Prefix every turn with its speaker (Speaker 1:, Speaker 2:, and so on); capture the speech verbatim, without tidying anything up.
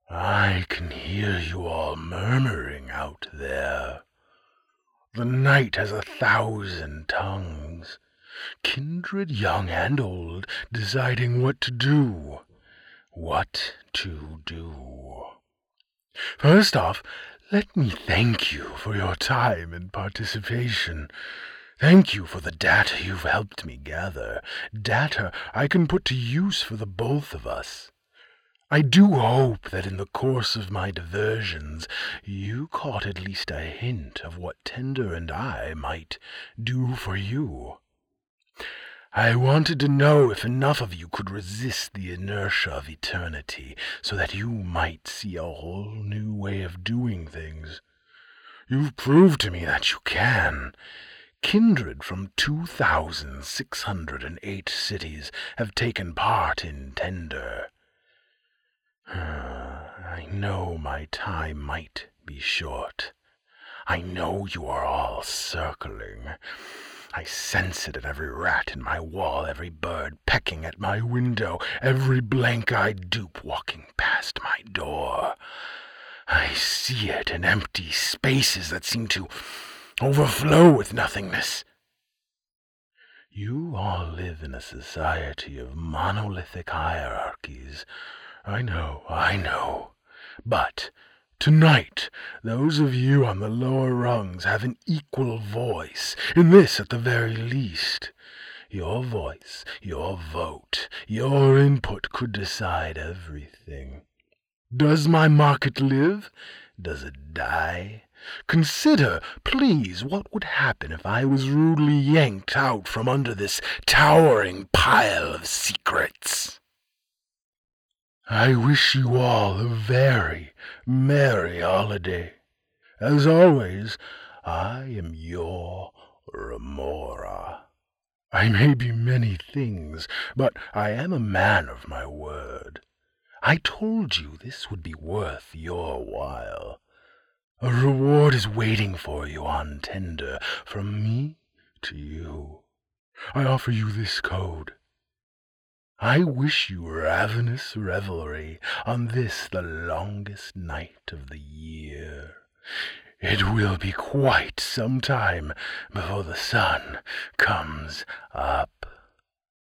Speaker 1: I can hear you all murmuring out there. The night has a thousand tongues, kindred young and old, deciding what to do. What to do. First off, let me thank you for your time and participation. Thank you for the data you've helped me gather, data I can put to use for the both of us. I do hope that in the course of my diversions you caught at least a hint of what Tender and I might do for you. I wanted to know if enough of you could resist the inertia of eternity so that you might see a whole new way of doing things. You've proved to me that you can. Kindred from two thousand six hundred eight cities have taken part in Tender. I know my time might be short. I know you are all circling. I sense it in every rat in my wall, every bird pecking at my window, every blank-eyed dupe walking past my door. I see it in empty spaces that seem to overflow with nothingness. You all live in a society of monolithic hierarchies. I know, I know. But tonight, those of you on the lower rungs have an equal voice, in this at the very least. Your voice, your vote, your input could decide everything. Does my market live? Does it die? Consider, please, what would happen if I was rudely yanked out from under this towering pile of secrets. I wish you all a very merry holiday. As always, I am your Remora. I may be many things, but I am a man of my word. I told you this would be worth your while. A reward is waiting for you on Tender, from me to you. I offer you this code. I wish you ravenous revelry on this the longest night of the year. It will be quite some time before the sun comes up.